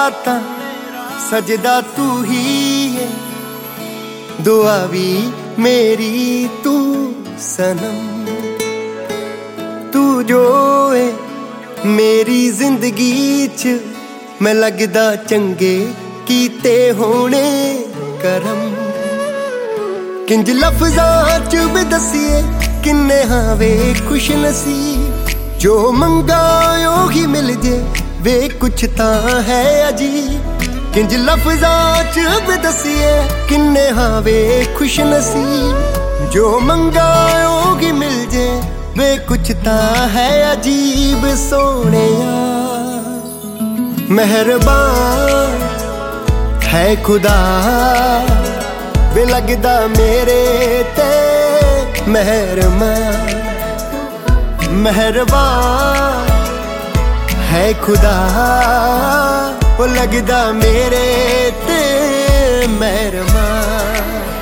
ਤਾਂ ਸਜਦਾ ਤੂੰ ਹੀ ਏ, ਦੁਆ ਵੀ ਮੇਰੀ ਤੂੰ ਸਨਮ। ਤੂੰ ਜੋ ਏ ਮੇਰੀ ਜ਼ਿੰਦਗੀ 'ਚ, ਮੈਂ ਲੱਗਦਾ ਚੰਗੇ ਕੀਤੇ ਹੋਣੇ ਕਰਮ। ਕਿੰਜ ਲਫ਼ਜ਼ਾਂ 'ਚ ਵੀ ਦਸੀਏ ਕਿੰਨੇ ਹਾਵੇ ਖੁਸ਼ ਨਸੀਬ, ਜੋ ਮੰਗਾ ਉਹੀ ਮਿਲ ਜੇ ਵੇ ਕੁਛ ਤਾਂ ਹੈ ਅਜੀਬ। ਕਿੰਜ ਲਫ਼ਜ਼ਾਂ 'ਚ ਵੀ ਦਸੀਏ ਕਿੰਨੇ ਹਾਵੇ ਖੁਸ਼ ਨਸੀਬ, ਜੋ ਮੰਗਾ ਉਹੀ ਮਿਲ ਜੇ ਵੇ ਕੁਛ ਤਾਂ ਹੈ ਅਜੀਬ। ਸੋਹਣਿਆ ਮਿਹਰਬਾਨ ਹੈ ਖੁਦਾ, ਵੇ ਲੱਗਦਾ ਮੇਰੇ ਤੇ ਮਿਹਰਬਾਨ। ਮਿਹਰਬਾਨ ਹੈ ਖੁਦਾ, ਉਹ ਲੱਗਦਾ ਮੇਰੇ ਤੇ ਮਿਹਰਬਾਨ।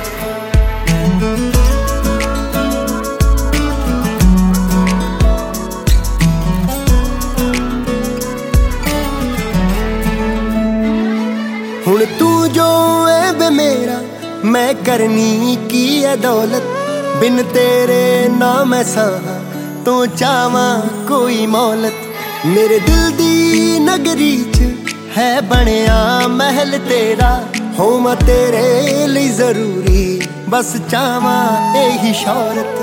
ਹੁਣ ਤੂੰ ਜੋ ਏ ਵੇ ਮੇਰਾ, ਮੈਂ ਕਰਨੀ ਕੀ ਹੈ ਦੌਲਤ, ਬਿਨ ਤੇਰੇ ਨਾ ਮੈਂ ਸਾਹਾਂ ਤੋਂ ਚਾਵਾਂ ਕੋਈ ਮੌਲਤ। ਮੇਰੇ ਦਿਲ ਦੀ ਨਗਰੀ 'ਚ ਹੈ ਬਣਿਆ ਮਹਿਲ ਤੇਰਾ, ਹੋਵਾਂ ਤੇਰੇ ਲਈ ਜ਼ਰੂਰੀ ਬਸ ਚਾਵਾਂ ਇਹੀ ਸ਼ੌਹਰਤ।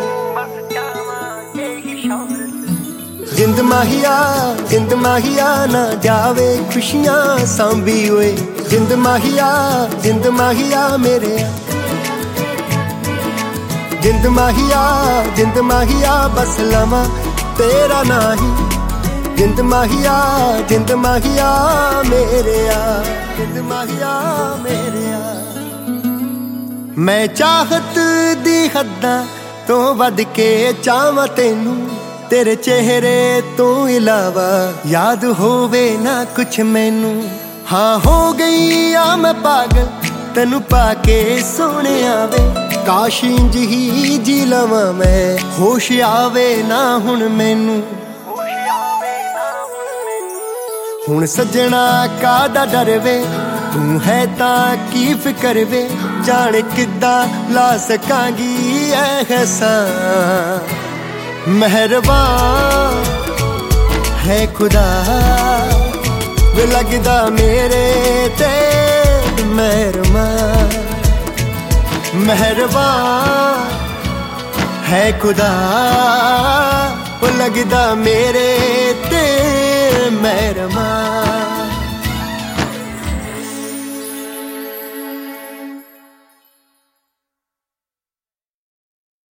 ਜਿੰਦ ਮਾਹੀਆ ਜਿੰਦ ਮਾਹੀਆ ਨਾ ਜਾਵੇ ਖੁਸ਼ੀਆਂ ਸਾਂਭੀ ਓਏ, ਜਿੰਦ ਮਾਹੀਆ ਮੇਰੇ, ਜਿੰਦ ਮਾਹੀਆ ਬਸ ਲਵਾਂ ਤੇਰਾ ਨਹੀਂ। ਜਿੰਦ ਮਾਹੀਆ ਮੇਰਿਆ, ਜਿੰਦ ਮਾਹੀਆ ਮੇਰਿਆ। ਮੈਂ ਚਾਹਤ ਦੀ ਹੱਦਾਂ ਤੋਂ ਵੱਧ ਕੇ ਚਾਹਾਂ ਤੈਨੂੰ, ਤੇਰੇ ਚਿਹਰੇ ਤੋਂ ਇਲਾਵਾ ਯਾਦ ਹੋਵੇ ਨਾ ਕੁਛ ਮੈਨੂੰ। ਹਾਂ ਹੋ ਗਈ ਆ ਮੈਂ ਪਾਗਲ ਤੈਨੂੰ ਪਾ ਕੇ ਸੋਹਣਿਆ ਵੇ, ਕਾਸ਼ ਇੰਝ ਹੀ ਜੀ ਲਵਾਂ ਮੈਂ, ਹੋਸ਼ ਆਵੇ ਨਾ ਹੁਣ ਮੈਨੂੰ। ਹੁਣ ਸੱਜਣਾ ਕਾਹਦਾ ਡਰ ਵੇ, ਤੂੰ ਹੈ ਤਾਂ ਕੀ ਫਿਕਰ ਵੇ, ਜਾਣ ਕਿੱਦਾਂ ਲਾ ਸਕਾਂਗੀ ਅਹਿਸਾਨ। ਮਿਹਰਬਾਨ ਹੈ ਖੁਦਾ, ਵੇ ਲੱਗਦਾ ਮੇਰੇ ਤੇ ਮਿਹਰਬਾਨ। ਮਿਹਰਬਾਨ ਹੈ ਖੁਦਾ, ਉਹ ਲੱਗਦਾ ਮੇਰੇ ਤੇ ਮਿਹਰਬਾਨ।